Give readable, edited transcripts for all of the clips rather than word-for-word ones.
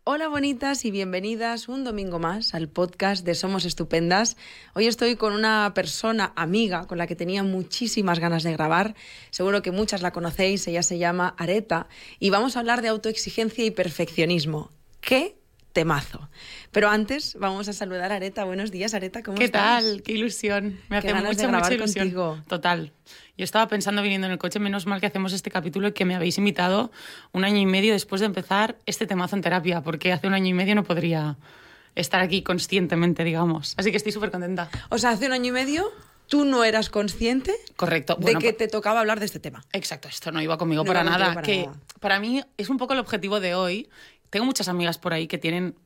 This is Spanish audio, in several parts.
Hola bonitas y bienvenidas un domingo más al podcast de Somos Estupendas. Hoy estoy con una persona amiga con la que tenía muchísimas ganas de grabar. Seguro que muchas la conocéis, ella se llama Areta y vamos a hablar de autoexigencia y perfeccionismo. ¡Qué temazo! Pero antes vamos a saludar a Areta. Buenos días, Areta, ¿cómo estás? ¿Qué tal? ¡Qué ilusión! Me hace mucha ilusión. Contigo. Total. Yo estaba pensando viniendo en el coche, menos mal que hacemos este capítulo y que me habéis invitado 1 año y medio después de empezar este temazo en terapia, porque hace 1 año y medio no podría estar aquí conscientemente, digamos. Así que estoy súper contenta. O sea, hace 1 año y medio tú no eras consciente. Correcto. De que te tocaba hablar de este tema. Exacto, esto no iba conmigo para nada. Para mí es un poco el objetivo de hoy. Tengo muchas amigas por ahí que tienen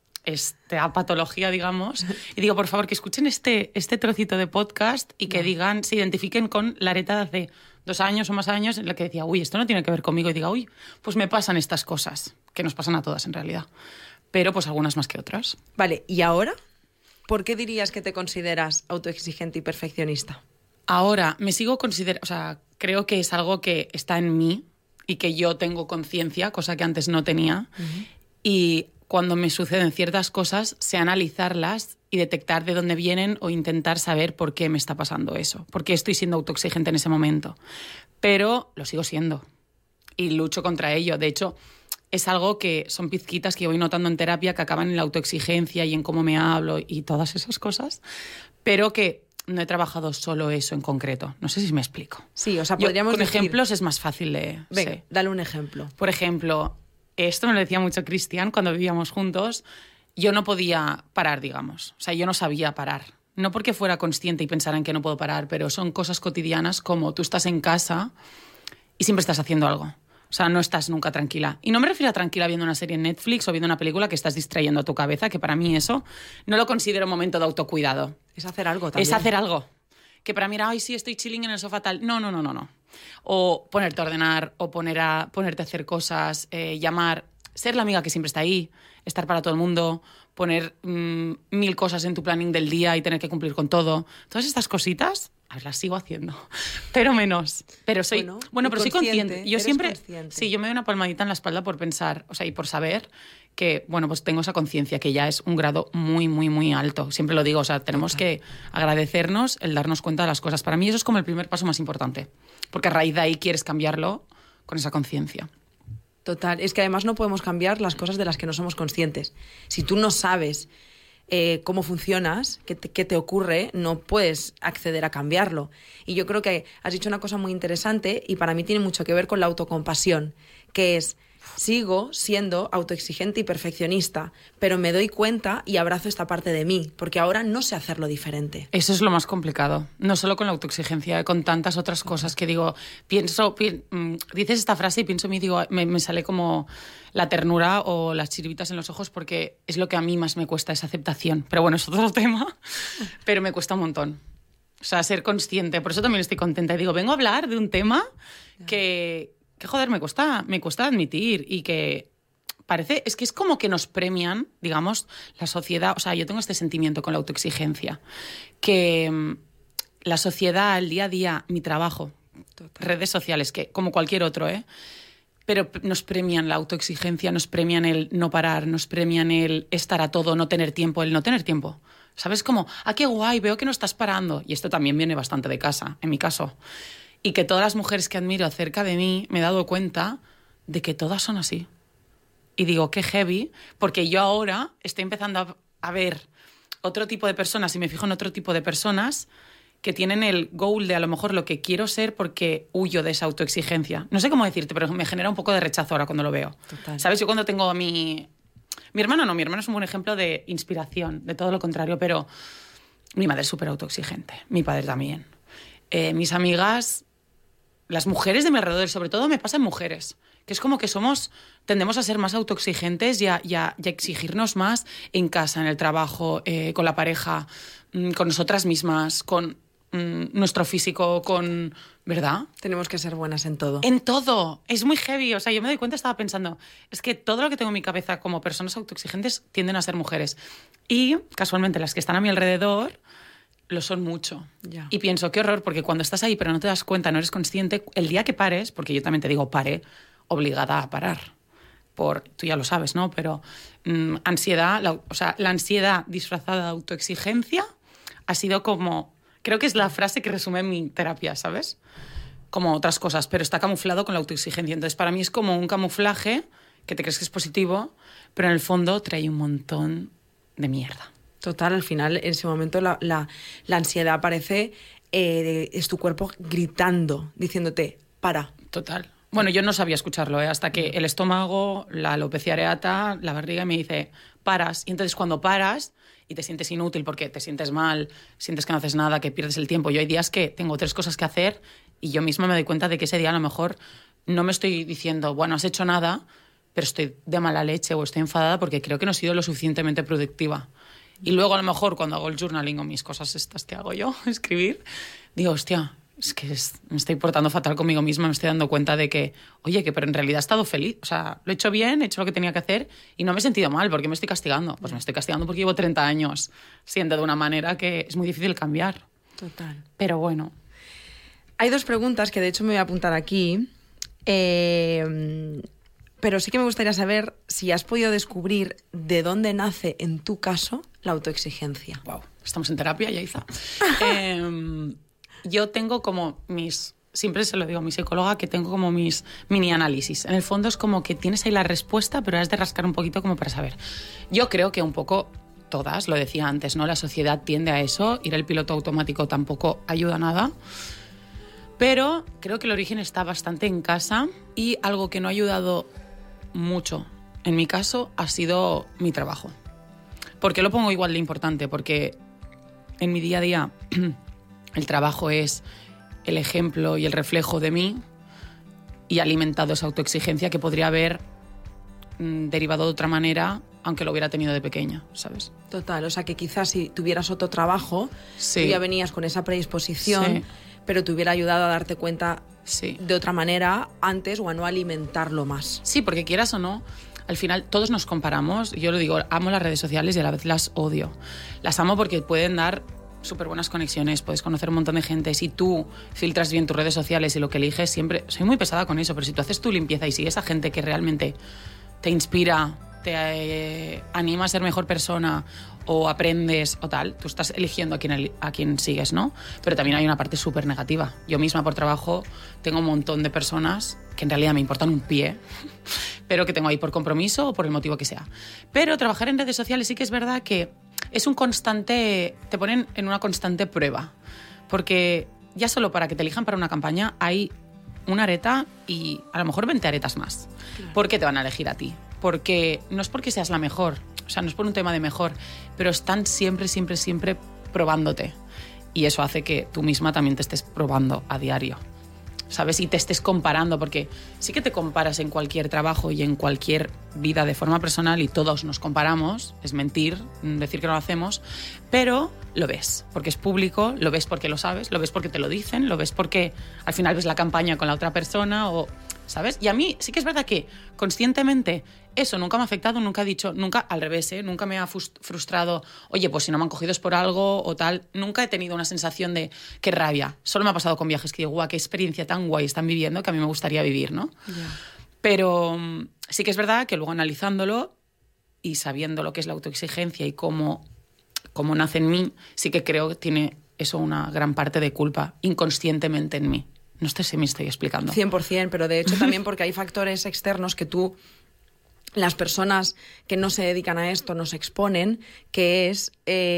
esta patología, digamos, y digo, por favor, que escuchen este trocito de podcast y que digan, se identifiquen con la Areta de hace 2 años o más años en la que decía, uy, esto no tiene que ver conmigo, y diga, uy, pues me pasan estas cosas, que nos pasan a todas en realidad, pero pues algunas más que otras. Vale, ¿y ahora? ¿Por qué dirías que te consideras autoexigente y perfeccionista? Ahora me sigo considerando, o sea, creo que es algo que está en mí y que yo tengo conciencia, cosa que antes no tenía, y cuando me suceden ciertas cosas, sé analizarlas y detectar de dónde vienen o intentar saber por qué me está pasando eso, por qué estoy siendo autoexigente en ese momento. Pero lo sigo siendo y lucho contra ello. De hecho, es algo que son pizquitas que voy notando en terapia que acaban en la autoexigencia y en cómo me hablo y todas esas cosas, pero que no he trabajado solo eso en concreto. No sé si me explico. Sí, o sea, podríamos con ejemplos es más fácil de... Venga, sí. Dale un ejemplo. Por ejemplo, esto me lo decía mucho Cristian cuando vivíamos juntos. Yo no podía parar, digamos. O sea, yo no sabía parar. No porque fuera consciente y pensara en que no puedo parar, pero son cosas cotidianas como tú estás en casa y siempre estás haciendo algo. O sea, no estás nunca tranquila. Y no me refiero a tranquila viendo una serie en Netflix o viendo una película que estás distrayendo a tu cabeza, que para mí eso no lo considero un momento de autocuidado. Es hacer algo también. Es hacer algo. Que para mí era, ay, sí, estoy chilling en el sofá tal. No. O ponerte a ordenar, o ponerte a hacer cosas, llamar, ser la amiga que siempre está ahí, estar para todo el mundo, poner 1000 cosas en tu planning del día y tener que cumplir con todo. Todas estas cositas, las sigo haciendo, pero menos. Pero soy, pero soy consciente. Yo siempre, consciente. Sí, yo me doy una palmadita en la espalda por pensar, o sea, y por saber que, pues tengo esa conciencia, que ya es un grado muy, muy, muy alto. Siempre lo digo, o sea, tenemos que agradecernos el darnos cuenta de las cosas. Para mí eso es como el primer paso más importante, porque a raíz de ahí quieres cambiarlo con esa conciencia. Total, es que además no podemos cambiar las cosas de las que no somos conscientes. Si tú no sabes cómo funcionas, qué te ocurre, no puedes acceder a cambiarlo. Y yo creo que has dicho una cosa muy interesante y para mí tiene mucho que ver con la autocompasión, que es, sigo siendo autoexigente y perfeccionista, pero me doy cuenta y abrazo esta parte de mí, porque ahora no sé hacerlo diferente. Eso es lo más complicado, no solo con la autoexigencia, con tantas otras cosas que digo, dices esta frase y pienso en mí, digo, me sale como la ternura o las chiribitas en los ojos porque es lo que a mí más me cuesta, esa aceptación. Pero bueno, es otro tema, pero me cuesta un montón. O sea, ser consciente, por eso también estoy contenta. Y digo, vengo a hablar de un tema que joder, me cuesta admitir y que parece, es que es como que nos premian, digamos, la sociedad. O sea, yo tengo este sentimiento con la autoexigencia, que la sociedad, el día a día, mi trabajo, redes sociales, que como cualquier otro, pero nos premian la autoexigencia, nos premian el no parar, nos premian el estar a todo, no tener tiempo, el no tener tiempo. ¿Sabes? Como, qué guay, veo que no estás parando. Y esto también viene bastante de casa, en mi caso. Y que todas las mujeres que admiro cerca de mí me he dado cuenta de que todas son así. Y digo, qué heavy, porque yo ahora estoy empezando a ver otro tipo de personas y me fijo en otro tipo de personas que tienen el goal de a lo mejor lo que quiero ser porque huyo de esa autoexigencia. No sé cómo decirte, pero me genera un poco de rechazo ahora cuando lo veo. Total. ¿Sabes? Yo cuando tengo a mi hermano no, mi hermano es un buen ejemplo de inspiración, de todo lo contrario, pero mi madre es súper autoexigente, mi padre también. Mis amigas, las mujeres de mi alrededor, sobre todo me pasa en mujeres, que es como que tendemos a ser más autoexigentes y a exigirnos más en casa, en el trabajo, con la pareja, con nosotras mismas, con nuestro físico, con... ¿Verdad? Tenemos que ser buenas en todo. En todo. Es muy heavy. O sea, yo me doy cuenta, estaba pensando, es que todo lo que tengo en mi cabeza como personas autoexigentes tienden a ser mujeres. Y, casualmente, las que están a mi alrededor lo son mucho. Ya. Y pienso, qué horror, porque cuando estás ahí pero no te das cuenta, no eres consciente, el día que pares, porque yo también te digo, pare, obligada a parar. tú ya lo sabes, ¿no? Pero ansiedad, la ansiedad disfrazada de autoexigencia ha sido como... Creo que es la frase que resume mi terapia, ¿sabes? Como otras cosas, pero está camuflado con la autoexigencia. Entonces, para mí es como un camuflaje que te crees que es positivo, pero en el fondo trae un montón de mierda. Total, al final, en ese momento, la ansiedad aparece, es tu cuerpo gritando, diciéndote, para. Total. Bueno, yo no sabía escucharlo, hasta que el estómago, la alopecia areata, la barriga me dice, paras. Y entonces cuando paras y te sientes inútil porque te sientes mal, sientes que no haces nada, que pierdes el tiempo. Yo hay días que tengo 3 cosas que hacer y yo misma me doy cuenta de que ese día a lo mejor no me estoy diciendo, bueno, has hecho nada, pero estoy de mala leche o estoy enfadada porque creo que no he sido lo suficientemente productiva. Y luego a lo mejor cuando hago el journaling o mis cosas estas que hago yo, escribir, digo, hostia, es que me estoy portando fatal conmigo misma, me estoy dando cuenta de que, oye, que pero en realidad he estado feliz, o sea, lo he hecho bien, he hecho lo que tenía que hacer y no me he sentido mal. ¿Por qué me estoy castigando? Pues me estoy castigando porque llevo 30 años siendo de una manera que es muy difícil cambiar. Total. Pero bueno. Hay 2 preguntas que de hecho me voy a apuntar aquí, pero sí que me gustaría saber si has podido descubrir de dónde nace, en tu caso, la autoexigencia. Wow, estamos en terapia, Yaiza. Yo tengo como siempre se lo digo a mi psicóloga, que tengo como mis mini análisis. En el fondo es como que tienes ahí la respuesta, pero has de rascar un poquito como para saber. Yo creo que un poco todas, lo decía antes, ¿no? La sociedad tiende a eso, ir al piloto automático tampoco ayuda a nada. Pero creo que el origen está bastante en casa y algo que no ha ayudado mucho, en mi caso, ha sido mi trabajo. ¿Por qué lo pongo igual de importante? Porque en mi día a día el trabajo es el ejemplo y el reflejo de mí y ha alimentado esa autoexigencia que podría haber derivado de otra manera, aunque lo hubiera tenido de pequeña, ¿sabes? Total, o sea que quizás si tuvieras otro trabajo, sí, tú ya venías con esa predisposición, sí, pero te hubiera ayudado a darte cuenta sí, de otra manera antes o a no alimentarlo más. Sí, porque quieras o no, al final todos nos comparamos. Yo lo digo, amo las redes sociales y a la vez las odio. Las amo porque pueden dar súper buenas conexiones, puedes conocer un montón de gente. Si tú filtras bien tus redes sociales y lo que eliges, siempre... Soy muy pesada con eso, pero si tú haces tu limpieza y sigues a gente que realmente te inspira, te anima a ser mejor persona o aprendes o tal, tú estás eligiendo a quién sigues, ¿no? Pero también hay una parte súper negativa. Yo misma por trabajo tengo un montón de personas que en realidad me importan un pie, pero que tengo ahí por compromiso o por el motivo que sea. Pero trabajar en redes sociales sí que es verdad que es un constante... Te ponen en una constante prueba. Porque ya solo para que te elijan para una campaña hay una areta y a lo mejor 20 aretas más. Claro. ¿Por qué te van a elegir a ti? Porque no es porque seas la mejor, o sea, no es por un tema de mejor, pero están siempre, siempre, siempre probándote. Y eso hace que tú misma también te estés probando a diario, ¿sabes? Y te estés comparando, porque sí que te comparas en cualquier trabajo y en cualquier vida de forma personal y todos nos comparamos, es mentir decir que no lo hacemos, pero lo ves porque es público, lo ves porque lo sabes, lo ves porque te lo dicen, lo ves porque al final ves la campaña con la otra persona o... ¿Sabes? Y a mí sí que es verdad que conscientemente eso nunca me ha afectado, nunca he dicho, nunca al revés, nunca me ha frustrado, oye, pues si no me han cogido es por algo o tal. Nunca he tenido una sensación de qué rabia. Solo me ha pasado con viajes que digo, guau, qué experiencia tan guay están viviendo que a mí me gustaría vivir, ¿no? Yeah. Pero sí que es verdad que luego analizándolo y sabiendo lo que es la autoexigencia y cómo nace en mí, sí que creo que tiene eso una gran parte de culpa inconscientemente en mí. No sé si me estoy explicando. 100%, pero de hecho también porque hay factores externos que las personas que no se dedican a esto nos exponen, que es,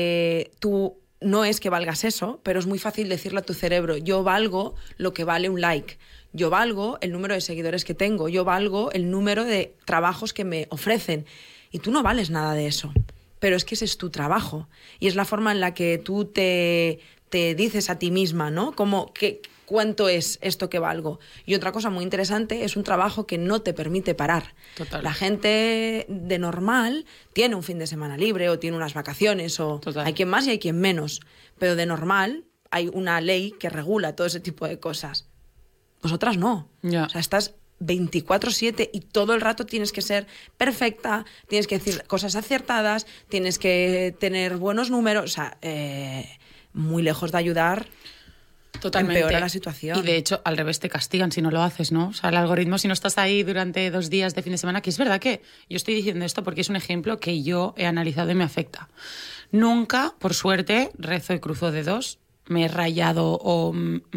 tú no es que valgas eso, pero es muy fácil decirle a tu cerebro, yo valgo lo que vale un like, yo valgo el número de seguidores que tengo, yo valgo el número de trabajos que me ofrecen, y tú no vales nada de eso, pero es que ese es tu trabajo, y es la forma en la que tú te dices a ti misma, ¿no? Como que... ¿Cuánto es esto que valgo? Y otra cosa muy interesante es un trabajo que no te permite parar. Total. La gente de normal tiene un fin de semana libre o tiene unas vacaciones o Total. Hay quien más y hay quien menos. Pero de normal hay una ley que regula todo ese tipo de cosas. Vosotras no. Yeah. O sea, estás 24/7 y todo el rato tienes que ser perfecta, tienes que decir cosas acertadas, tienes que tener buenos números. O sea, muy lejos de ayudar... Totalmente. empeora la situación. Y de hecho, al revés, te castigan si no lo haces, ¿no? O sea, el algoritmo, si no estás ahí durante 2 días de fin de semana, que es verdad que yo estoy diciendo esto porque es un ejemplo que yo he analizado y me afecta. Nunca, por suerte, rezo y cruzo dedos, me he rayado o...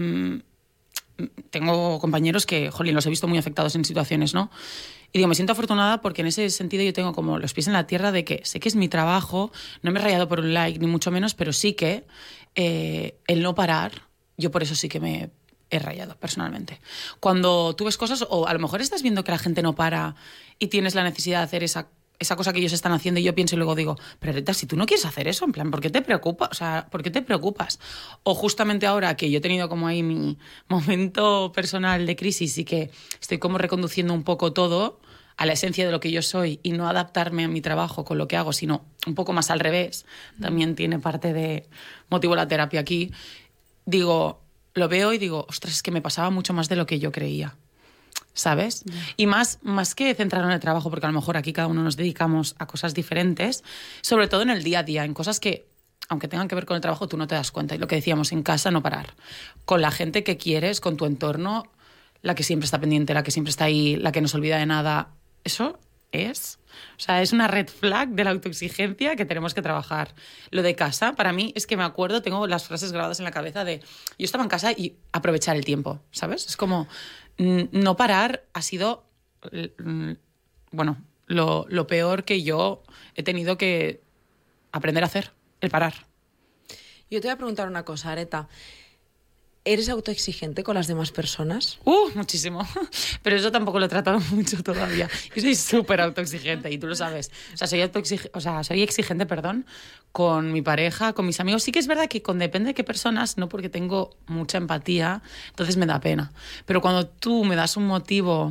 tengo compañeros que, jolín, los he visto muy afectados en situaciones, ¿no? Y digo, me siento afortunada porque en ese sentido yo tengo como los pies en la tierra de que sé que es mi trabajo, no me he rayado por un like, ni mucho menos, pero sí que el no parar, yo por eso sí que me he rayado personalmente. Cuando tú ves cosas, o a lo mejor estás viendo que la gente no para y tienes la necesidad de hacer esa cosa que ellos están haciendo y yo pienso y luego digo, pero Rita, si tú no quieres hacer eso, en plan, ¿por qué te preocupas? O sea, ¿por qué te preocupas? O justamente ahora que yo he tenido como ahí mi momento personal de crisis y que estoy como reconduciendo un poco todo a la esencia de lo que yo soy y no adaptarme a mi trabajo con lo que hago, sino un poco más al revés, también tiene parte de motivo la terapia aquí, digo, lo veo y digo, ostras, es que me pasaba mucho más de lo que yo creía. ¿Sabes? Y más que centrarlo en el trabajo, porque a lo mejor aquí cada uno nos dedicamos a cosas diferentes, sobre todo en el día a día, en cosas que, aunque tengan que ver con el trabajo, tú no te das cuenta. Y lo que decíamos, en casa no parar. Con la gente que quieres, con tu entorno, la que siempre está pendiente, la que siempre está ahí, la que no se olvida de nada. Eso es... O sea, es una red flag de la autoexigencia que tenemos que trabajar. Lo de casa, para mí, es que me acuerdo, tengo las frases grabadas en la cabeza de... Yo estaba en casa y aprovechar el tiempo, ¿sabes? Es como... No parar ha sido, bueno, lo peor que yo he tenido que aprender a hacer, el parar. Yo te voy a preguntar una cosa, Areta. ¿Eres autoexigente con las demás personas? Muchísimo. Pero eso tampoco lo he tratado mucho todavía. Yo soy súper autoexigente y tú lo sabes. O sea, soy exigente, con mi pareja, con mis amigos. Sí que es verdad que depende de qué personas, no porque tengo mucha empatía, entonces me da pena. Pero cuando tú me das un motivo,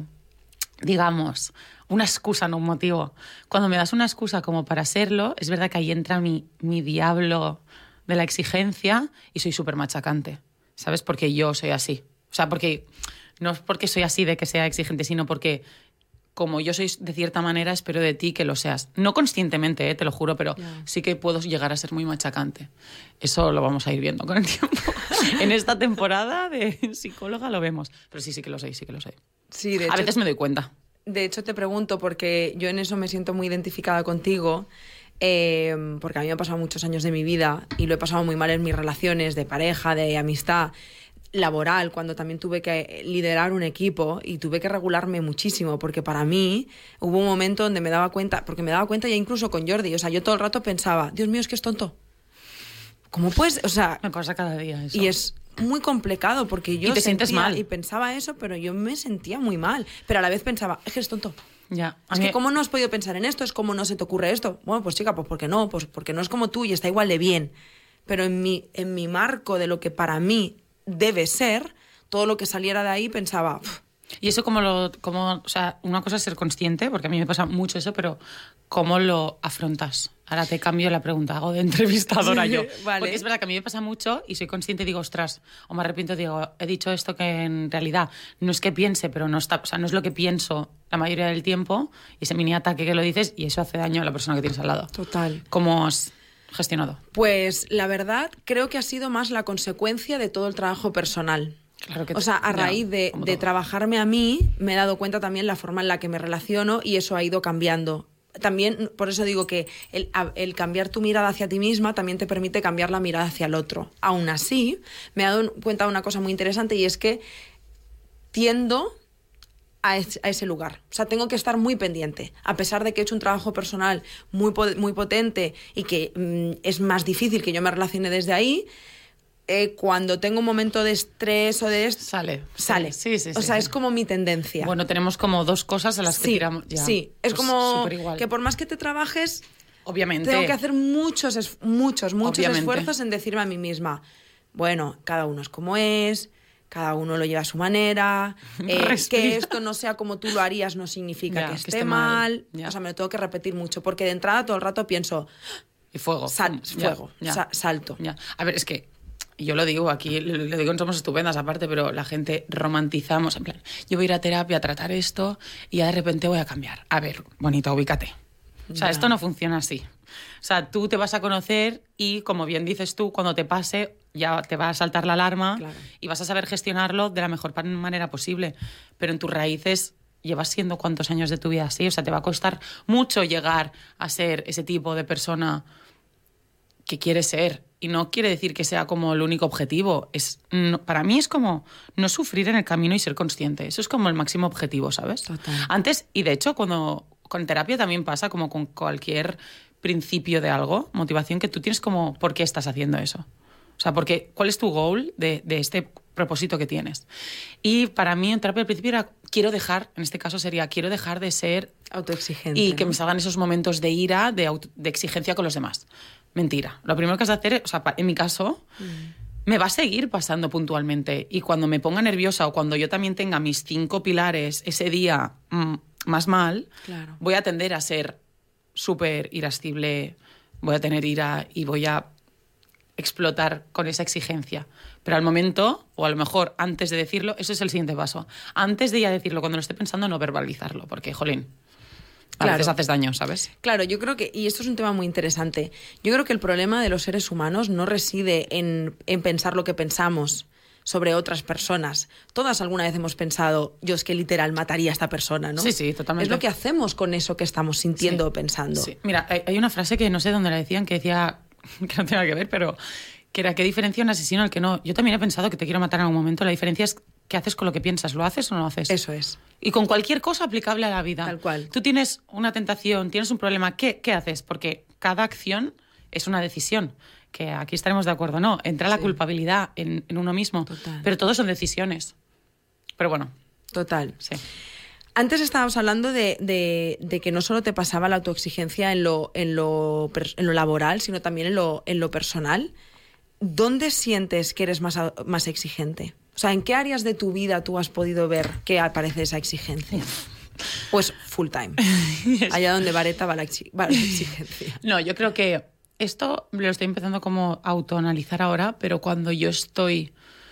digamos, una excusa, no un motivo, cuando me das una excusa como para serlo, es verdad que ahí entra mi diablo de la exigencia y soy súper machacante. ¿Sabes? Porque yo soy así. O sea, porque no es porque soy así de que sea exigente, sino porque como yo soy de cierta manera, espero de ti que lo seas. No conscientemente, te lo juro, pero sí que puedo llegar a ser muy machacante. Eso lo vamos a ir viendo con el tiempo. En esta temporada de psicóloga lo vemos. Pero sí que lo soy, sí que lo soy. Sí, de hecho, a veces me doy cuenta. De hecho, te pregunto porque yo en eso me siento muy identificada contigo. Porque a mí me han pasado muchos años de mi vida y lo he pasado muy mal en mis relaciones de pareja, de amistad, laboral, cuando también tuve que liderar un equipo y tuve que regularme muchísimo, porque para mí hubo un momento donde me daba cuenta, porque me daba cuenta ya incluso con Jordi, o sea, yo todo el rato pensaba, Dios mío, es que es tonto. ¿Cómo puedes? O sea, me pasa cada día eso. Y es muy complicado porque yo y te sientes mal. Y pensaba eso, pero yo me sentía muy mal, pero a la vez pensaba, es que es tonto. Ya. Es que ¿cómo no has podido pensar en esto? Es como no se te ocurre esto. Bueno, pues chica, pues ¿por qué no? Pues porque no es como tú y está igual de bien. Pero en mi marco de lo que para mí debe ser, todo lo que saliera de ahí pensaba... Y eso o sea, una cosa es ser consciente, porque a mí me pasa mucho eso, pero ¿cómo lo afrontas? Ahora te cambio la pregunta, hago de entrevistadora yo. Vale. Porque es verdad que a mí me pasa mucho y soy consciente y digo, ostras, o me arrepiento, digo, he dicho esto que en realidad no es que piense, pero no está, o sea, no es lo que pienso la mayoría del tiempo, y ese mini ataque que lo dices, y eso hace daño a la persona que tienes al lado. Total. ¿Cómo has gestionado? Pues la verdad creo que ha sido más la consecuencia de todo el trabajo personal. Claro que o sea, a raíz de trabajarme a mí, me he dado cuenta también la forma en la que me relaciono y eso ha ido cambiando. También, por eso digo que el cambiar tu mirada hacia ti misma también te permite cambiar la mirada hacia el otro. Aún así, me he dado cuenta de una cosa muy interesante y es que tiendo a ese lugar. O sea, tengo que estar muy pendiente. A pesar de que he hecho un trabajo personal muy potente y que es más difícil que yo me relacione desde ahí, cuando tengo un momento de estrés o de esto... Sale. Sí. O sea, es como mi tendencia. Bueno, tenemos como dos cosas a las que tiramos ya. Sí, es pues como que por más que te trabajes... Obviamente. Tengo que hacer muchos Obviamente. esfuerzos en decirme a mí misma, bueno, cada uno es como es, cada uno lo lleva a su manera, que esto no sea como tú lo harías no significa que esté mal. O sea, me lo tengo que repetir mucho, porque de entrada todo el rato pienso... Y fuego. Salto. Ya. A ver, es que yo lo digo aquí, lo digo en Somos Estupendas aparte, pero la gente romantizamos, en plan, yo voy a ir a terapia a tratar esto y ya de repente voy a cambiar. A ver, bonita, ubícate. O sea, esto no funciona así. O sea, tú te vas a conocer y, como bien dices tú, cuando te pase, ya te va a saltar la alarma Claro. y vas a saber gestionarlo de la mejor manera posible. Pero en tus raíces llevas siendo cuántos años de tu vida así. O sea, te va a costar mucho llegar a ser ese tipo de persona que quieres ser. Y no quiere decir que sea como el único objetivo. Para mí es como no sufrir en el camino y ser consciente. Eso es como el máximo objetivo, ¿sabes? Total. Antes, y de hecho, con terapia también pasa, como con cualquier principio de algo, motivación, que tú tienes como ¿por qué estás haciendo eso? O sea, ¿cuál es tu goal de este propósito que tienes? Y para mí en terapia al principio era quiero dejar de ser Autoexigente. y que ¿no? me salgan esos momentos de ira, de exigencia con los demás. Mentira. Lo primero que has de hacer, o sea, en mi caso, me va a seguir pasando puntualmente. Y cuando me ponga nerviosa o cuando yo también tenga mis 5 pilares ese día más mal, Claro. voy a tender a ser súper irascible, voy a tener ira y voy a explotar con esa exigencia. Pero al momento, o a lo mejor antes de decirlo, eso es el siguiente paso. Antes de ya decirlo, cuando lo esté pensando, no verbalizarlo, porque, jolín, a Claro. veces haces daño, ¿sabes? Claro, yo creo que, y esto es un tema muy interesante, yo creo que el problema de los seres humanos no reside en pensar lo que pensamos sobre otras personas. Todas alguna vez hemos pensado, yo es que literal mataría a esta persona, ¿no? Sí, sí, totalmente. Es lo que hacemos con eso que estamos sintiendo Sí. o pensando. Sí. Mira, hay una frase que no sé dónde la decían, que decía, que no tiene nada que ver, pero que era, ¿qué diferencia un asesino al que no? Yo también he pensado que te quiero matar en algún momento. La diferencia es qué haces con lo que piensas. ¿Lo haces o no lo haces? Eso es. Y con cualquier cosa aplicable a la vida. Tal cual. Tú tienes una tentación, tienes un problema, ¿qué haces? Porque cada acción es una decisión. Que aquí estaremos de acuerdo, ¿no? Entra la Sí. culpabilidad en uno mismo. Total. Pero todo son decisiones. Pero bueno, Total. sí. Antes estábamos hablando de que no solo te pasaba la autoexigencia en lo laboral, sino también en lo personal. ¿Dónde sientes que eres más exigente? O sea, ¿en qué áreas de tu vida tú has podido ver que aparece esa exigencia? Pues full time. Allá donde vareta va la exigencia. No, yo creo que esto lo estoy empezando como a autoanalizar ahora, pero cuando yo estoy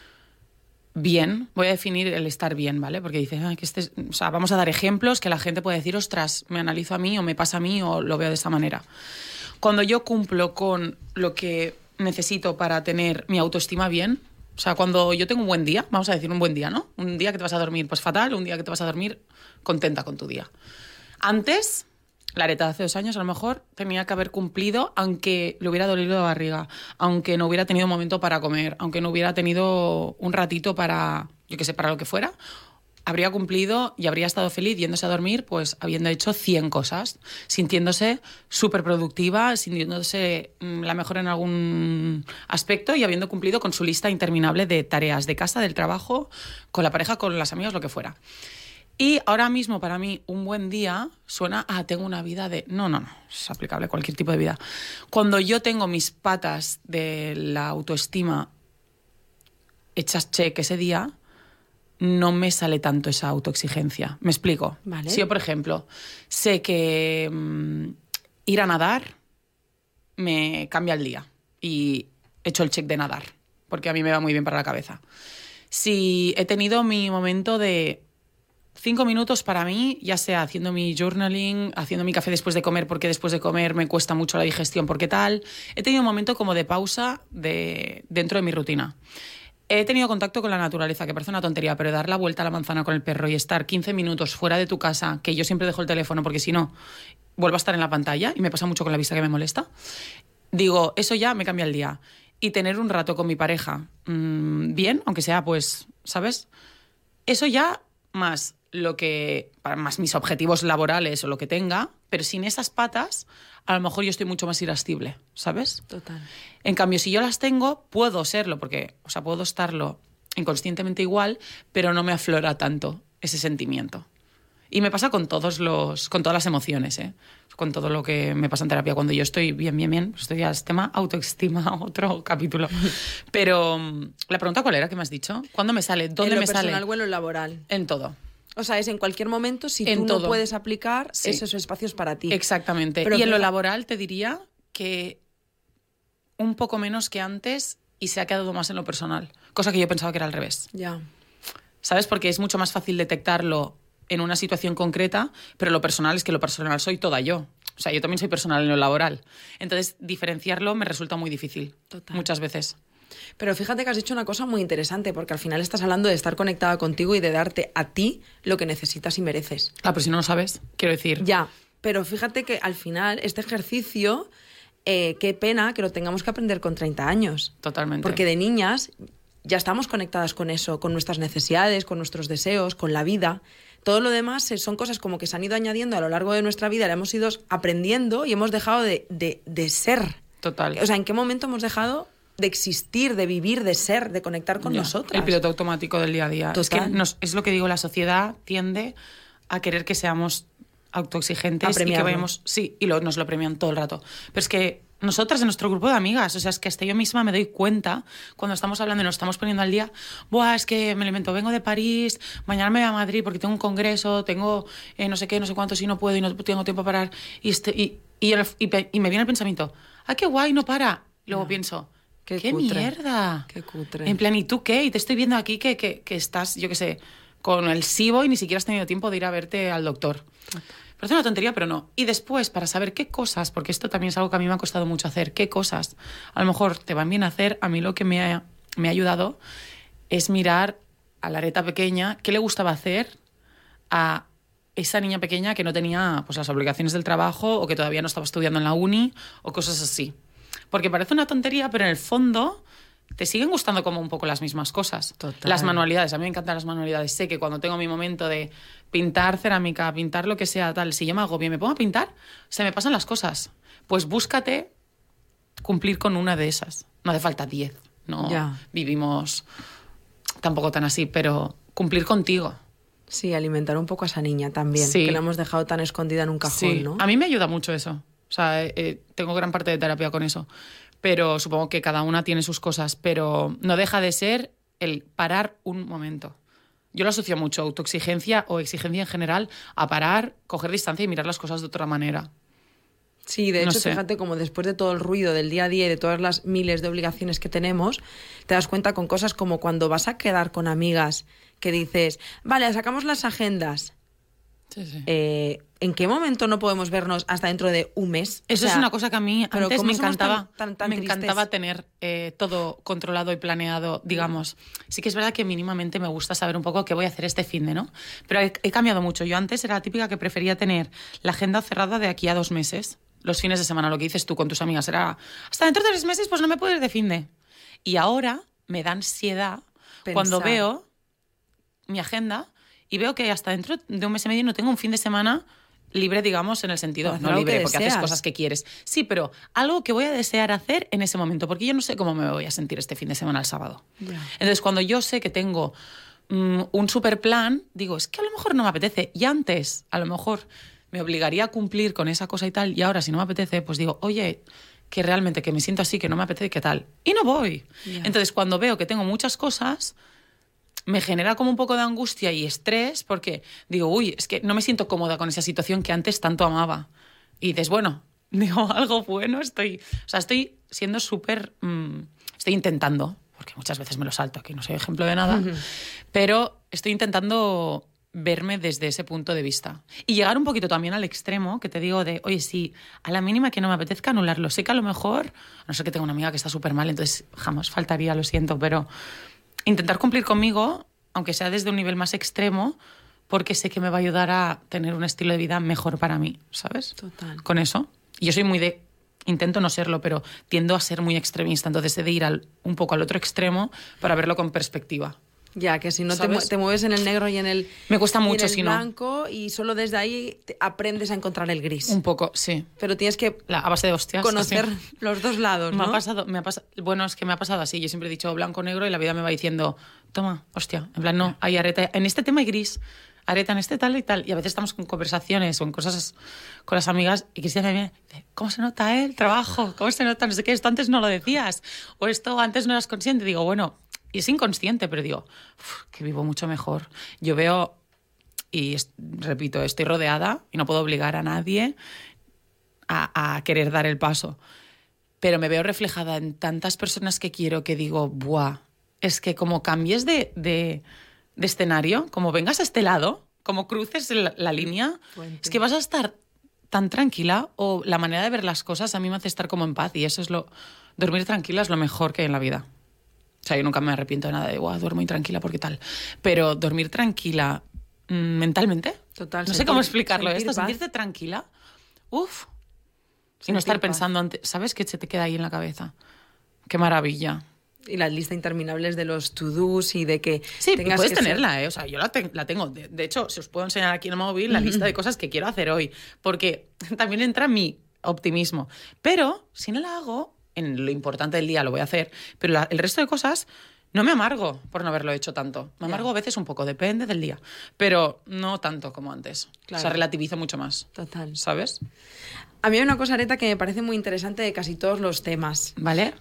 bien, voy a definir el estar bien, ¿vale? Porque dices, o sea, vamos a dar ejemplos que la gente puede decir, ostras, me analizo a mí o me pasa a mí o lo veo de esta manera. Cuando yo cumplo con lo que necesito para tener mi autoestima bien, o sea, cuando yo tengo un buen día, vamos a decir un buen día, ¿no? Un día que te vas a dormir pues fatal, un día que te vas a dormir contenta con tu día. Antes, la Areta de hace 2 años, a lo mejor tenía que haber cumplido, aunque le hubiera dolido la barriga, aunque no hubiera tenido un momento para comer, aunque no hubiera tenido un ratito para, yo qué sé, para lo que fuera, habría cumplido y habría estado feliz yéndose a dormir, pues habiendo hecho 100 cosas, sintiéndose súper productiva, sintiéndose la mejor en algún aspecto y habiendo cumplido con su lista interminable de tareas de casa, del trabajo, con la pareja, con las amigas, lo que fuera. Y ahora mismo, para mí, un buen día suena a tengo una vida de... No, es aplicable a cualquier tipo de vida. Cuando yo tengo mis patas de la autoestima hechas check ese día, no me sale tanto esa autoexigencia. ¿Me explico? Vale. Si yo, por ejemplo, sé que ir a nadar me cambia el día y echo el check de nadar, porque a mí me va muy bien para la cabeza. Si he tenido mi momento de 5 minutos para mí, ya sea haciendo mi journaling, haciendo mi café después de comer, porque después de comer me cuesta mucho la digestión, porque tal. He tenido un momento como de pausa dentro de mi rutina. He tenido contacto con la naturaleza, que parece una tontería, pero dar la vuelta a la manzana con el perro y estar 15 minutos fuera de tu casa, que yo siempre dejo el teléfono porque si no, vuelvo a estar en la pantalla y me pasa mucho con la vista que me molesta. Digo, eso ya me cambia el día. Y tener un rato con mi pareja bien, aunque sea, pues, ¿sabes? Eso ya más más mis objetivos laborales o lo que tenga, pero sin esas patas, a lo mejor yo estoy mucho más irascible, ¿sabes? Total. En cambio, si yo las tengo, puedo serlo, porque, o sea, puedo estarlo inconscientemente igual, pero no me aflora tanto ese sentimiento. Y me pasa con todas las emociones, ¿eh? Con todo lo que me pasa en terapia. Cuando yo estoy bien, pues esto ya es tema autoestima, otro capítulo. Pero la pregunta, ¿cuál era? ¿Qué me has dicho? ¿Cuándo me sale? ¿Dónde me sale? ¿En lo personal o en lo laboral? En todo. O sea, es en cualquier momento, si En tú todo. no puedes aplicar Sí. esos espacios para ti. Exactamente. Pero y en lo fija- laboral te diría que un poco menos que antes y se ha quedado más en lo personal. Cosa que yo pensaba que era al revés. Ya. ¿Sabes? Porque es mucho más fácil detectarlo en una situación concreta, pero lo personal es que lo personal soy toda yo. O sea, yo también soy personal en lo laboral. Entonces, diferenciarlo me resulta muy difícil. Total. Muchas veces. Pero fíjate que has dicho una cosa muy interesante, porque al final estás hablando de estar conectada contigo y de darte a ti lo que necesitas y mereces. Ah, pero si no lo sabes, quiero decir. Ya, pero fíjate que al final este ejercicio, qué pena que lo tengamos que aprender con 30 años. Totalmente. Porque de niñas ya estamos conectadas con eso, con nuestras necesidades, con nuestros deseos, con la vida. Todo lo demás son cosas como que se han ido añadiendo a lo largo de nuestra vida, la hemos ido aprendiendo y hemos dejado de ser. Total. O sea, ¿en qué momento hemos dejado de existir, de vivir, de ser, de conectar con nosotras? El piloto automático del día a día. Total. Es que es lo que digo, la sociedad tiende a querer que seamos autoexigentes y que vayamos... Sí, y nos lo premian todo el rato. Pero es que nosotras, en nuestro grupo de amigas, o sea, es que hasta yo misma me doy cuenta cuando estamos hablando y nos estamos poniendo al día, buah, es que me lo invento, vengo de París, mañana me voy a Madrid porque tengo un congreso, tengo no sé qué, no sé cuánto, si no puedo y no tengo tiempo para parar. Y me viene el pensamiento, ¡ay, qué guay, no para! Y luego pienso, ¡qué mierda! ¡Qué cutre! En plan, ¿y tú qué? Y te estoy viendo aquí que estás, yo qué sé, con el SIBO y ni siquiera has tenido tiempo de ir a verte al doctor. Parece una tontería, pero no. Y después, para saber qué cosas, porque esto también es algo que a mí me ha costado mucho hacer, qué cosas a lo mejor te van bien a hacer, a mí lo que me ha ayudado es mirar a la Areta pequeña qué le gustaba hacer a esa niña pequeña que no tenía pues las obligaciones del trabajo o que todavía no estaba estudiando en la uni o cosas así. Porque parece una tontería, pero en el fondo te siguen gustando como un poco las mismas cosas. Total. Las manualidades, a mí me encantan las manualidades. Sé que cuando tengo mi momento de pintar cerámica, pintar lo que sea, tal, si yo me agobio y me pongo a pintar, se me pasan las cosas. Pues búscate cumplir con una de esas. No hace falta 10, no vivimos tampoco tan así, pero cumplir contigo. Sí, alimentar un poco a esa niña también, que la hemos dejado tan escondida en un cajón, ¿no? A mí me ayuda mucho eso. O sea, tengo gran parte de terapia con eso. Pero supongo que cada una tiene sus cosas. Pero no deja de ser el parar un momento. Yo lo asocio mucho, autoexigencia o exigencia en general, a parar, coger distancia y mirar las cosas de otra manera. Sí, de hecho, fíjate, como después de todo el ruido del día a día y de todas las miles de obligaciones que tenemos, te das cuenta con cosas como cuando vas a quedar con amigas que dices, vale, sacamos las agendas. Sí, sí. ¿En qué momento no podemos vernos hasta dentro de un mes? Eso es una cosa que a mí antes me encantaba. Me encantaba tener todo controlado y planeado, digamos. Sí que es verdad que mínimamente me gusta saber un poco qué voy a hacer este finde, ¿no? Pero he cambiado mucho. Yo antes era la típica que prefería tener la agenda cerrada de aquí a 2 meses. Los fines de semana, lo que dices tú con tus amigas, era hasta dentro de 3 meses pues no me puedo ir de finde. Y ahora me da ansiedad cuando veo mi agenda y veo que hasta dentro de 1 mes y medio no tengo un fin de semana libre, digamos, en el sentido, no libre porque haces cosas que quieres. Sí, pero algo que voy a desear hacer en ese momento, porque yo no sé cómo me voy a sentir este fin de semana el sábado. Entonces, cuando yo sé que tengo un super plan, digo, es que a lo mejor no me apetece. Y antes, a lo mejor me obligaría a cumplir con esa cosa y tal, y ahora si no me apetece, pues digo, oye, que realmente que me siento así, que no me apetece, ¿qué tal? Y no voy. Entonces, cuando veo que tengo muchas cosas, me genera como un poco de angustia y estrés porque digo, uy, es que no me siento cómoda con esa situación que antes tanto amaba. Y dices, bueno, digo, algo bueno estoy siendo súper... estoy intentando, porque muchas veces me lo salto, aquí no soy ejemplo de nada, pero estoy intentando verme desde ese punto de vista. Y llegar un poquito también al extremo, que te digo de, oye, sí, a la mínima que no me apetezca anularlo. Sé que a lo mejor, a no ser que tenga una amiga que está súper mal, entonces jamás faltaría, lo siento, pero intentar cumplir conmigo, aunque sea desde un nivel más extremo, porque sé que me va a ayudar a tener un estilo de vida mejor para mí, ¿sabes? Total. Con eso. Y yo soy muy de... Intento no serlo, pero tiendo a ser muy extremista. Entonces he de ir un poco al otro extremo para verlo con perspectiva. Ya, que si no te mueves en el negro y en el, me cuesta mucho, si blanco, y solo desde ahí aprendes a encontrar el gris. Un poco, sí. Pero tienes que a base de hostias, conocer los dos lados, ¿no? Me ha pasado, bueno, es que me ha pasado así. Yo siempre he dicho blanco-negro y la vida me va diciendo, toma, hostia, en plan, no, hay areta. En este tema hay gris, areta en este tal y tal. Y a veces estamos con conversaciones o en cosas con las amigas y Cristina me viene, ¿cómo se nota el trabajo? ¿Cómo se nota? No sé qué, esto antes no lo decías. O esto antes no eras consciente. Digo, bueno... Y es inconsciente, pero digo, que vivo mucho mejor. Yo veo, y repito, estoy rodeada y no puedo obligar a nadie a querer dar el paso. Pero me veo reflejada en tantas personas que quiero que digo, ¡buah! Es que como cambies de escenario, como vengas a este lado, como cruces la línea, es que vas a estar tan tranquila, o la manera de ver las cosas a mí me hace estar como en paz, y eso es dormir tranquila es lo mejor que hay en la vida. O sea, yo nunca me arrepiento de nada de, duermo intranquila porque tal. Pero dormir tranquila mentalmente, Total, no sé cómo explicarlo sentir esto, paz. sentirte tranquila, uff, y Sentir no estar paz. pensando, ¿sabes? Que se te queda ahí en la cabeza. Qué maravilla. Y la lista interminables de los to-dos y de que Sí, tengas puedes que ser- tenerla, ¿eh? O sea, yo la tengo. De hecho, si os puedo enseñar aquí en el móvil la lista de cosas que quiero hacer hoy, porque también entra mi optimismo. Pero si no la hago, en lo importante del día lo voy a hacer, pero el resto de cosas no me amargo por no haberlo hecho tanto. Me amargo a veces un poco, depende del día, pero no tanto como antes. Claro. O sea, relativizo mucho más, Total. ¿sabes? A mí hay una cosa, Areta, que me parece muy interesante de casi todos los temas. ¿Vale?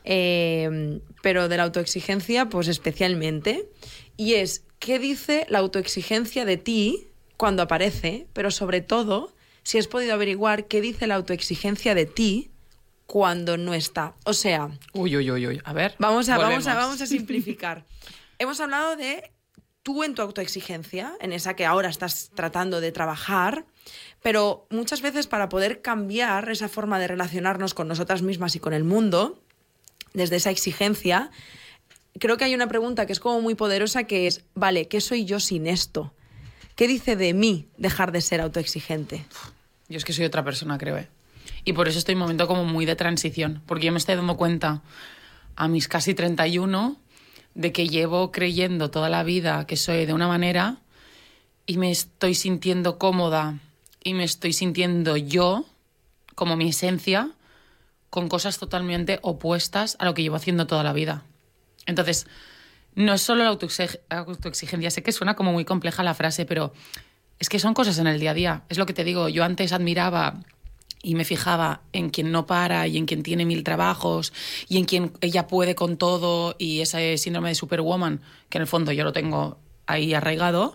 Pero de la autoexigencia, pues especialmente. Y es, ¿qué dice la autoexigencia de ti cuando aparece? Pero sobre todo, si has podido averiguar qué dice la autoexigencia de ti cuando no está. O sea, Uy. A ver. vamos volvemos. a simplificar. Hemos hablado de tú en tu autoexigencia, en esa que ahora estás tratando de trabajar, pero muchas veces para poder cambiar esa forma de relacionarnos con nosotras mismas y con el mundo, desde esa exigencia, creo que hay una pregunta que es como muy poderosa, que es, vale, ¿qué soy yo sin esto? ¿Qué dice de mí dejar de ser autoexigente? Yo es que soy otra persona, creo, ¿eh? Y por eso estoy en un momento como muy de transición, porque yo me estoy dando cuenta a mis casi 31 de que llevo creyendo toda la vida que soy de una manera y me estoy sintiendo cómoda y me estoy sintiendo yo, como mi esencia, con cosas totalmente opuestas a lo que llevo haciendo toda la vida. Entonces, no es solo la autoexigencia, sé que suena como muy compleja la frase, pero es que son cosas en el día a día. Es lo que te digo, yo antes admiraba y me fijaba en quien no para y en quien tiene 1000 trabajos y en quien ella puede con todo y ese síndrome de superwoman, que en el fondo yo lo tengo ahí arraigado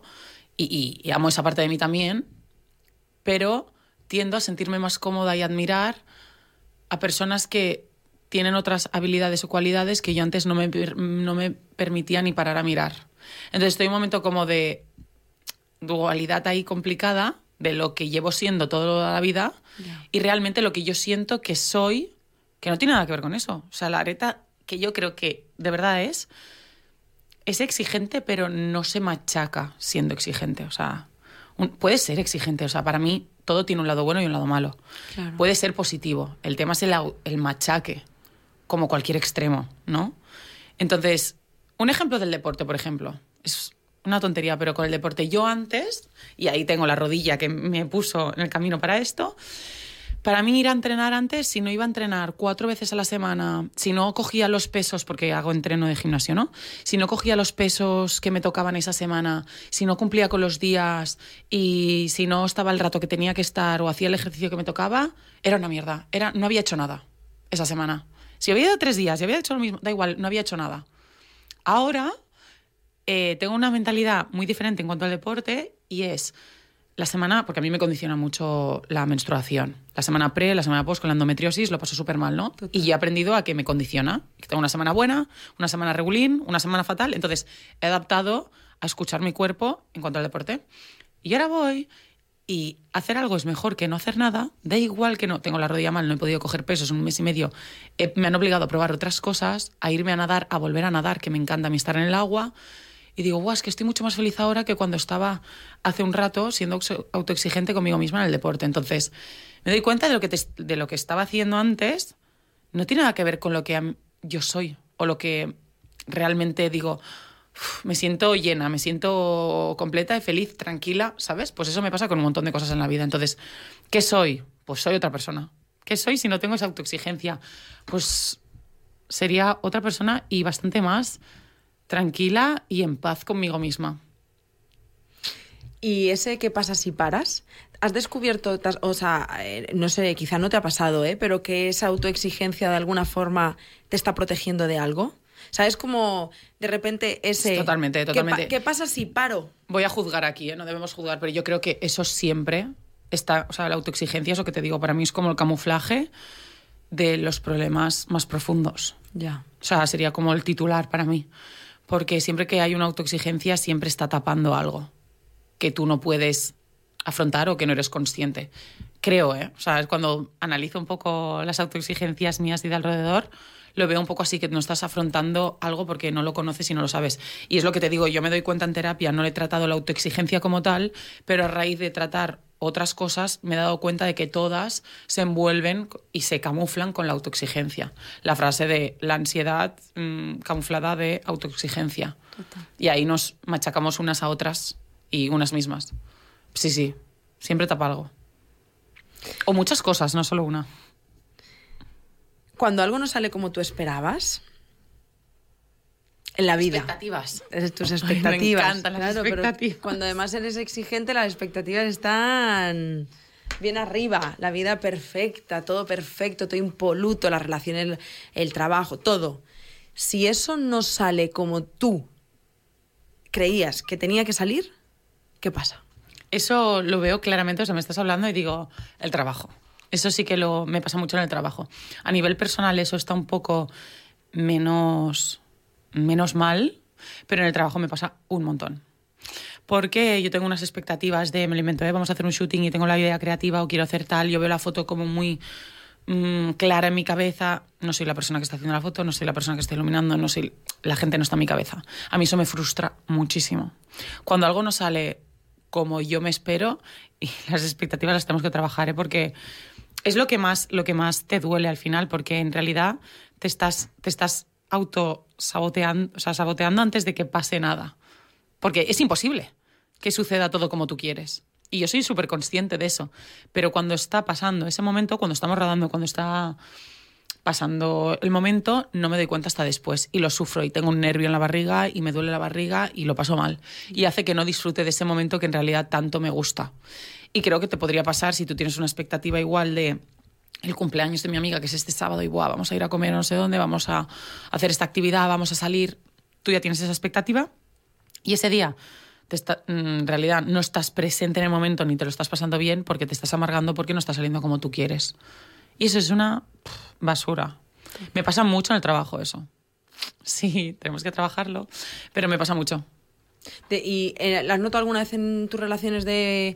y amo esa parte de mí también, pero tiendo a sentirme más cómoda y admirar a personas que tienen otras habilidades o cualidades que yo antes no me permitía ni parar a mirar. Entonces estoy en un momento como de dualidad ahí complicada de lo que llevo siendo toda la vida y realmente lo que yo siento que soy, que no tiene nada que ver con eso. O sea, la Areta que yo creo que de verdad es exigente, pero no se machaca siendo exigente. O sea, puede ser exigente. O sea, para mí todo tiene un lado bueno y un lado malo. Claro. Puede ser positivo. El tema es el machaque, como cualquier extremo, ¿no? Entonces, un ejemplo del deporte, por ejemplo, es una tontería, pero con el deporte yo antes, y ahí tengo la rodilla que me puso en el camino para esto, para mí ir a entrenar antes, si no iba a entrenar 4 veces a la semana, si no cogía los pesos, porque hago entreno de gimnasio, ¿no? Si no cogía los pesos que me tocaban esa semana, si no cumplía con los días y si no estaba el rato que tenía que estar o hacía el ejercicio que me tocaba, era una mierda. No había hecho nada esa semana. Si había ido 3 días y había hecho lo mismo, da igual, no había hecho nada. Ahora tengo una mentalidad muy diferente en cuanto al deporte y es la semana, porque a mí me condiciona mucho la menstruación. La semana pre, la semana post con la endometriosis lo paso súper mal, ¿no? Total. Y he aprendido a que me condiciona. Que tengo una semana buena, una semana regulín, una semana fatal. Entonces he adaptado a escuchar mi cuerpo en cuanto al deporte. Y ahora voy y hacer algo es mejor que no hacer nada. Da igual que no tengo la rodilla mal, no he podido coger pesos en 1 mes y medio. Me han obligado a probar otras cosas, a irme a nadar, a volver a nadar, que me encanta a mí estar en el agua. Y digo, guau, es que estoy mucho más feliz ahora que cuando estaba hace un rato siendo autoexigente conmigo misma en el deporte. Entonces, me doy cuenta de lo que estaba haciendo antes no tiene nada que ver con lo que yo soy o lo que realmente digo, me siento llena, me siento completa y feliz, tranquila, ¿sabes? Pues eso me pasa con un montón de cosas en la vida. Entonces, ¿qué soy? Pues soy otra persona. ¿Qué soy si no tengo esa autoexigencia? Pues sería otra persona y bastante más tranquila y en paz conmigo misma. ¿Y ese qué pasa si paras? ¿Has descubierto, o sea, no sé, quizá no te ha pasado, pero que esa autoexigencia de alguna forma te está protegiendo de algo? ¿Sabes cómo de repente ese... Totalmente. ¿Qué pasa si paro? Voy a juzgar aquí, no debemos juzgar, pero yo creo que eso siempre está, o sea, la autoexigencia, eso que te digo, para mí es como el camuflaje de los problemas más profundos. Ya. O sea, sería como el titular para mí. Porque siempre que hay una autoexigencia siempre está tapando algo que tú no puedes afrontar o que no eres consciente. Creo, O sea, es cuando analizo un poco las autoexigencias mías y de alrededor, lo veo un poco así, que no estás afrontando algo porque no lo conoces y no lo sabes. Y es lo que te digo, yo me doy cuenta en terapia, no le he tratado la autoexigencia como tal, pero a raíz de tratar otras cosas me he dado cuenta de que todas se envuelven y se camuflan con la autoexigencia. La frase de la ansiedad camuflada de autoexigencia. Total. Y ahí nos machacamos unas a otras y unas mismas. Sí, siempre tapa algo. O muchas cosas, no solo una. Cuando algo no sale como tú esperabas, en la vida. Expectativas. Tus expectativas. Me encantan las expectativas. Pero cuando además eres exigente, las expectativas están bien arriba. La vida perfecta, todo perfecto, todo impoluto, la relación, el trabajo, todo. Si eso no sale como tú creías que tenía que salir, ¿qué pasa? Eso lo veo claramente, o sea, me estás hablando y digo, el trabajo. Eso sí que me pasa mucho en el trabajo. A nivel personal eso está un poco menos mal, pero en el trabajo me pasa un montón. Porque yo tengo unas expectativas de, me lo invento, vamos a hacer un shooting y tengo la idea creativa o quiero hacer tal, yo veo la foto como muy clara en mi cabeza, no soy la persona que está haciendo la foto, no soy la persona que está iluminando, la gente no está en mi cabeza. A mí eso me frustra muchísimo. Cuando algo no sale como yo me espero, y las expectativas las tenemos que trabajar, porque es lo que más te duele al final, porque en realidad te estás autosaboteando, o sea, saboteando antes de que pase nada. Porque es imposible que suceda todo como tú quieres. Y yo soy súper consciente de eso. Pero cuando está pasando ese momento, cuando estamos rodando, cuando está pasando el momento, no me doy cuenta hasta después. Y lo sufro y tengo un nervio en la barriga y me duele la barriga y lo paso mal. Y hace que no disfrute de ese momento que en realidad tanto me gusta. Y creo que te podría pasar si tú tienes una expectativa igual de el cumpleaños de mi amiga, que es este sábado, y buah, vamos a ir a comer no sé dónde, vamos a hacer esta actividad, vamos a salir. Tú ya tienes esa expectativa y ese día en realidad no estás presente en el momento ni te lo estás pasando bien porque te estás amargando porque no está saliendo como tú quieres. Y eso es una basura. Me pasa mucho en el trabajo eso. Sí, tenemos que trabajarlo, pero me pasa mucho. ¿Y las has notado alguna vez en tus relaciones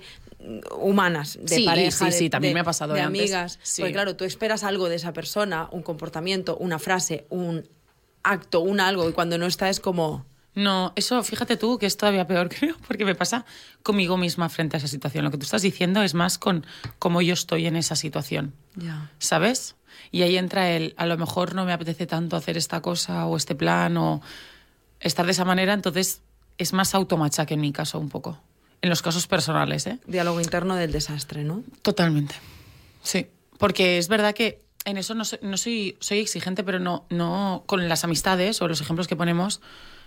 humanas, de sí, pareja, sí, también me ha pasado de antes. amigas? Sí. Porque claro, tú esperas algo de esa persona, un comportamiento, una frase, un acto, un algo, y cuando no está es como... No, eso fíjate tú que es todavía peor, creo, porque me pasa conmigo misma frente a esa situación. Lo que tú estás diciendo es más con cómo yo estoy en esa situación, ¿sabes? Y ahí entra a lo mejor no me apetece tanto hacer esta cosa o este plan o estar de esa manera, entonces es más automachaque en mi caso un poco. En los casos personales, ¿eh? Diálogo interno del desastre, ¿no? Totalmente, sí. Porque es verdad que en eso no soy exigente, pero no con las amistades o los ejemplos que ponemos...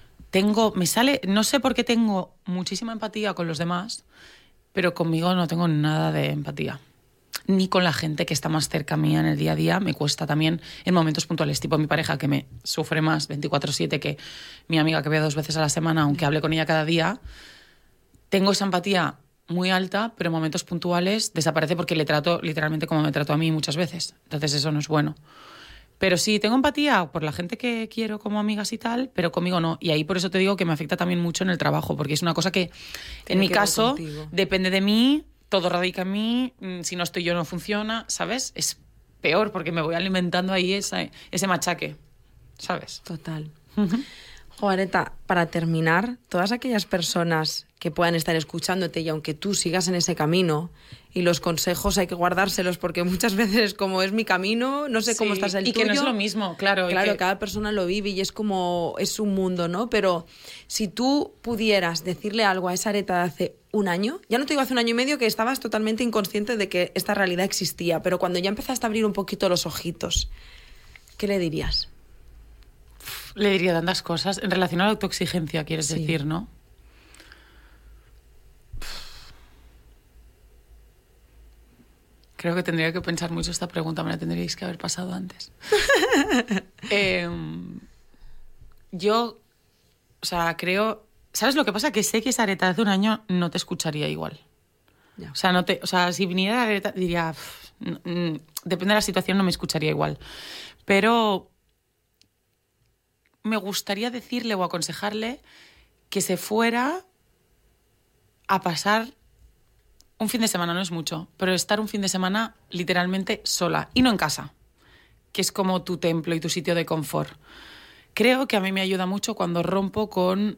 no sé por qué tengo muchísima empatía con los demás, pero conmigo no tengo nada de empatía. Ni con la gente que está más cerca mía en el día a día, me cuesta también en momentos puntuales, tipo mi pareja que me sufre más 24/7 que mi amiga que veo 2 veces a la semana, aunque hable con ella cada día. Tengo esa empatía muy alta, pero en momentos puntuales desaparece porque le trato literalmente como me trato a mí muchas veces. Entonces eso no es bueno. Pero sí, tengo empatía por la gente que quiero como amigas y tal, pero conmigo no. Y ahí por eso te digo que me afecta también mucho en el trabajo, porque es una cosa que, en mi caso, depende de mí, todo radica en mí, si no estoy yo no funciona, ¿sabes? Es peor porque me voy alimentando ahí ese machaque, ¿sabes? Total. Areta, para terminar, todas aquellas personas que puedan estar escuchándote y aunque tú sigas en ese camino y los consejos hay que guardárselos porque muchas veces como es mi camino, no sé cómo estás el tuyo. Y que no es lo mismo, claro. Claro, cada persona lo vive y es como, es un mundo, ¿no? Pero si tú pudieras decirle algo a esa Areta de hace un año, ya no te digo hace un año y medio que estabas totalmente inconsciente de que esta realidad existía, pero cuando ya empezaste a abrir un poquito los ojitos, ¿qué le dirías? Le diría tantas cosas. En relación a la autoexigencia, quieres decir, ¿no? Creo que tendría que pensar mucho esta pregunta. Me la tendríais que haber pasado antes. Yo, o sea, creo... ¿Sabes lo que pasa? Que sé que esa Areta de hace un año no te escucharía igual. Ya. O sea, si viniera la Areta diría... depende de la situación, no me escucharía igual. Pero... me gustaría decirle o aconsejarle que se fuera a pasar un fin de semana, no es mucho, pero estar un fin de semana literalmente sola y no en casa. que es como tu templo y tu sitio de confort. Creo que a mí me ayuda mucho cuando rompo con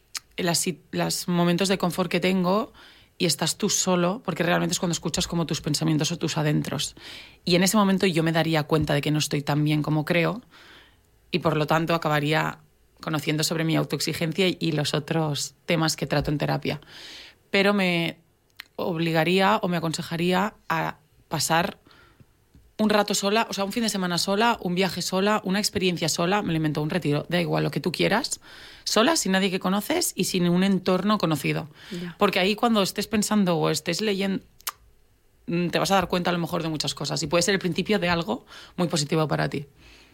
los momentos de confort que tengo y estás tú solo, porque realmente es cuando escuchas como tus pensamientos o tus adentros. Y en ese momento yo me daría cuenta de que no estoy tan bien como creo y por lo tanto acabaría conociendo sobre mi autoexigencia y los otros temas que trato en terapia. Pero me obligaría o me aconsejaría a pasar un rato sola, o sea, un fin de semana sola, un viaje sola, una experiencia sola, me lo invento, un retiro, da igual, lo que tú quieras, sola, sin nadie que conoces y sin un entorno conocido. Ya. Porque ahí cuando estés pensando o estés leyendo, te vas a dar cuenta a lo mejor de muchas cosas y puede ser el principio de algo muy positivo para ti.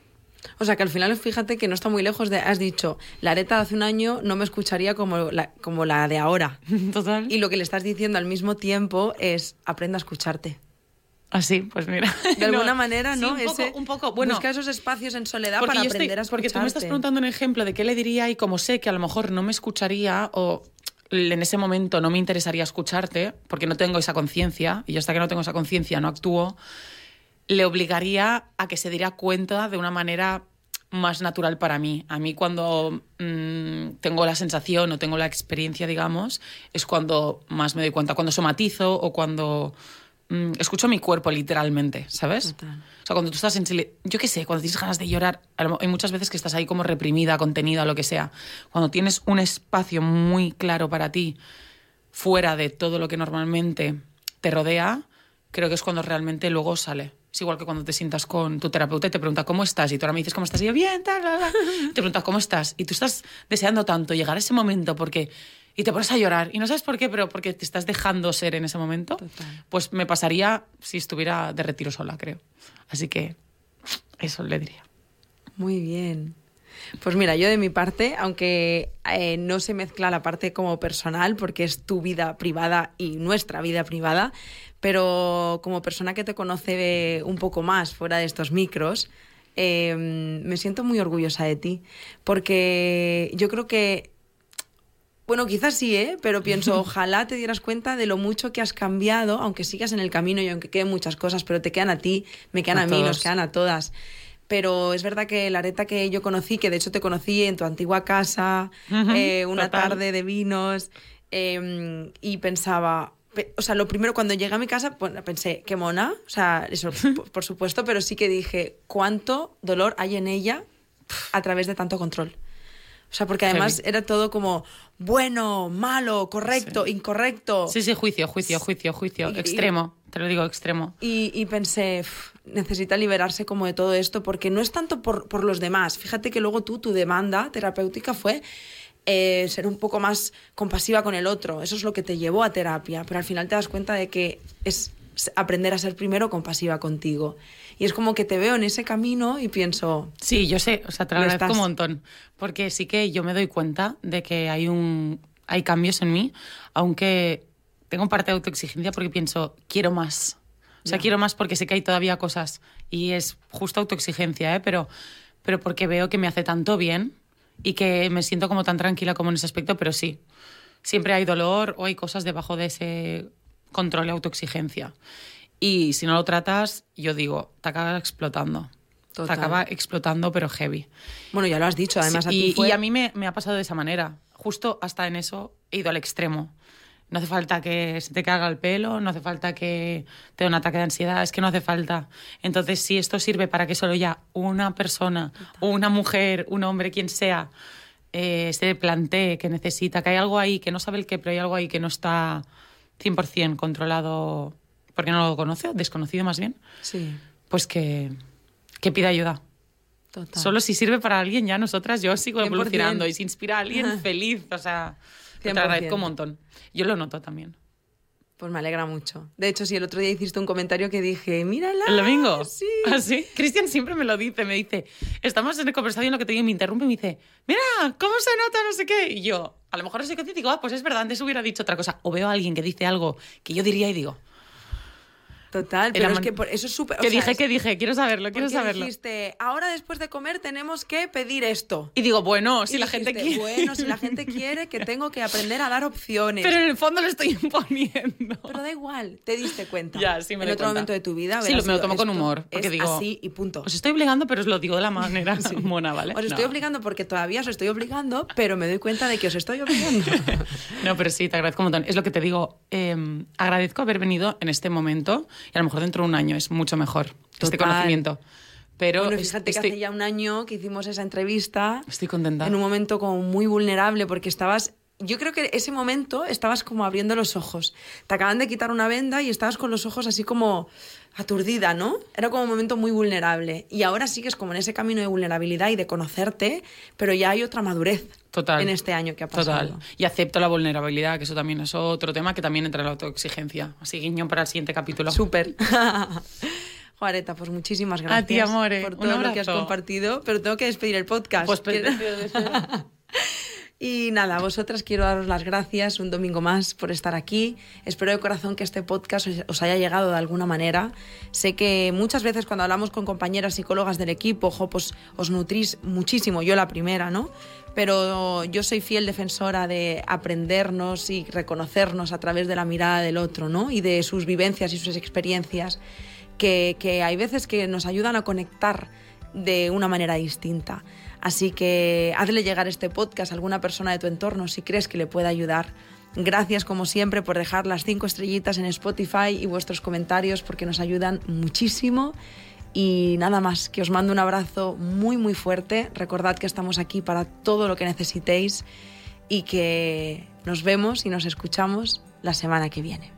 O sea, que al final, fíjate que no está muy lejos de... Has dicho, la Areta de hace un año no me escucharía como la de ahora. Total. Y lo que le estás diciendo al mismo tiempo es, aprenda a escucharte. Así, pues mira. De alguna manera, sí, ¿no? Un poco. Bueno, busca esos espacios en soledad para aprender a escucharte. Porque tú me estás preguntando un ejemplo de qué le diría y como sé que a lo mejor no me escucharía o en ese momento no me interesaría escucharte porque no tengo esa conciencia y yo hasta que no tengo esa conciencia no actúo, le obligaría a que se diera cuenta de una manera más natural para mí. A mí cuando tengo la sensación o tengo la experiencia, digamos, es cuando más me doy cuenta, cuando somatizo o cuando... escucho mi cuerpo literalmente, ¿sabes? Total. O sea, cuando tú estás en silencio, yo qué sé, cuando tienes ganas de llorar, hay muchas veces que estás ahí como reprimida, contenida, lo que sea. Cuando tienes un espacio muy claro para ti, fuera de todo lo que normalmente te rodea, creo que es cuando realmente luego sale. Es igual que cuando te sientas con tu terapeuta y te pregunta ¿cómo estás? Y tú ahora me dices ¿cómo estás? Y yo bien, tal, tal, tal. Te pregunta ¿cómo estás? Y tú estás deseando tanto llegar a ese momento porque... Y te pones a llorar. Y no sabes por qué, pero porque te estás dejando ser en ese momento. Total. Pues me pasaría si estuviera de retiro sola, creo. Así que eso le diría. Muy bien. Pues mira, yo de mi parte, aunque no se mezcla la parte como personal, porque es tu vida privada y nuestra vida privada, pero como persona que te conoce un poco más fuera de estos micros, me siento muy orgullosa de ti, porque yo creo que bueno, quizás sí, pero pienso, ojalá te dieras cuenta de lo mucho que has cambiado, aunque sigas en el camino y aunque queden muchas cosas, pero te quedan a ti, me quedan a mí, nos quedan a todas. Pero es verdad que la Areta que yo conocí, que de hecho te conocí en tu antigua casa, una tarde de vinos, y pensaba... O sea, lo primero, cuando llegué a mi casa, bueno, pensé, qué mona, o sea, eso por supuesto, pero sí que dije, cuánto dolor hay en ella a través de tanto control. O sea, porque además era todo como bueno, malo, correcto, sí. Incorrecto. Sí, juicio. Extremo, te lo digo, extremo. Y pensé, necesita liberarse como de todo esto, porque no es tanto por los demás. Fíjate que luego tu demanda terapéutica fue ser un poco más compasiva con el otro. Eso es lo que te llevó a terapia. Pero al final te das cuenta de que es aprender a ser primero compasiva contigo. Y es como que te veo en ese camino y pienso... Sí, yo sé, o sea, te lo agradezco un montón. Porque sí que yo me doy cuenta de que hay cambios en mí, aunque tengo parte de autoexigencia porque pienso, quiero más. O sea, quiero más porque sé que hay todavía cosas. Y es justo autoexigencia, pero porque veo que me hace tanto bien y que me siento como tan tranquila como en ese aspecto, pero sí. Siempre hay dolor o hay cosas debajo de ese control y autoexigencia. Y si no lo tratas, yo digo, te acaba explotando. Total. Te acaba explotando, pero heavy. Bueno, ya lo has dicho, además sí, a ti y a mí me ha pasado de esa manera. Justo hasta en eso he ido al extremo. No hace falta que se te caiga el pelo, no hace falta que te dé un ataque de ansiedad, es que no hace falta. Entonces, si esto sirve para que solo ya una persona, una mujer, un hombre, quien sea, se plantee que necesita, que hay algo ahí, que no sabe el qué, pero hay algo ahí que no está 100% controlado... porque no lo conoce, desconocido más bien, sí. Pues que pida ayuda. Total. Solo si sirve para alguien ya nosotras, yo sigo 100%. Evolucionando y si inspira a alguien feliz, o sea, te agradezco un montón. Yo lo noto también. Pues me alegra mucho. De hecho, sí, el otro día hiciste un comentario que dije, mírala. ¿El domingo? Sí. ¿Ah, sí? Cristian siempre me dice, estamos en conversación, lo que te digo, me interrumpe y me dice, mira, ¿cómo se nota no sé qué? Y yo, a lo mejor no sé qué, digo, pues es verdad, antes hubiera dicho otra cosa. O veo a alguien que dice algo que yo diría y digo... Total, pero es que eso es súper... ¿Qué dije? Quiero saberlo. Dijiste, ahora después de comer tenemos que pedir esto. Y digo, bueno, si la gente quiere... Bueno, si la gente quiere, que tengo que aprender a dar opciones. Pero en el fondo lo estoy imponiendo. Pero da igual, te diste cuenta. Ya, sí me en doy otro cuenta. momento de tu vida... Sí, me lo tomo con humor. Porque digo, así y punto. Os estoy obligando, pero os lo digo de la manera mona, ¿vale? Os estoy obligando porque todavía os estoy obligando, pero me doy cuenta de que os estoy obligando. No, pero sí, te agradezco un montón. Es lo que te digo, agradezco haber venido en este momento y a lo mejor dentro de un año es mucho mejor este conocimiento. Pero bueno, fíjate que hace ya un año que hicimos esa entrevista. Estoy contenta. En un momento como muy vulnerable porque estabas... Yo creo que ese momento estabas como abriendo los ojos. Te acaban de quitar una venda y estabas con los ojos así como aturdida, ¿no? Era como un momento muy vulnerable. Y ahora sigues como en ese camino de vulnerabilidad y de conocerte, pero ya hay otra madurez. Total. En este año que ha pasado. Total. Y acepto la vulnerabilidad, que eso también es otro tema que también entra en la autoexigencia. Así, guiño para el siguiente capítulo. Súper. Juareta, pues muchísimas gracias. A ti, amore. Por todo lo que has compartido. Pero tengo que despedir el podcast. Pues despido. Y nada, a vosotras quiero daros las gracias un domingo más por estar aquí. Espero de corazón que este podcast os haya llegado de alguna manera. Sé que muchas veces cuando hablamos con compañeras psicólogas del equipo, pues os nutrís muchísimo, yo la primera, ¿no? Pero yo soy fiel defensora de aprendernos y reconocernos a través de la mirada del otro, ¿no? Y de sus vivencias y sus experiencias, que hay veces que nos ayudan a conectar de una manera distinta. Así que hazle llegar este podcast a alguna persona de tu entorno si crees que le puede ayudar. Gracias, como siempre, por dejar las 5 estrellitas en Spotify y vuestros comentarios porque nos ayudan muchísimo. Y nada más, que os mando un abrazo muy, muy fuerte. Recordad que estamos aquí para todo lo que necesitéis y que nos vemos y nos escuchamos la semana que viene.